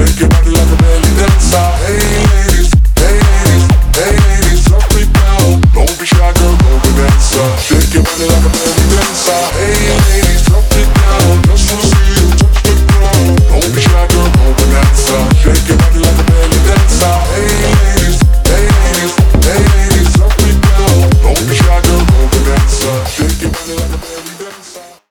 Shake your body like a belly dancer. Hey ladies, hey ladies, hey ladies, drop it down. Don't be shy, girl, go the dancer. Shake your body like a belly dancer. Hey ladies.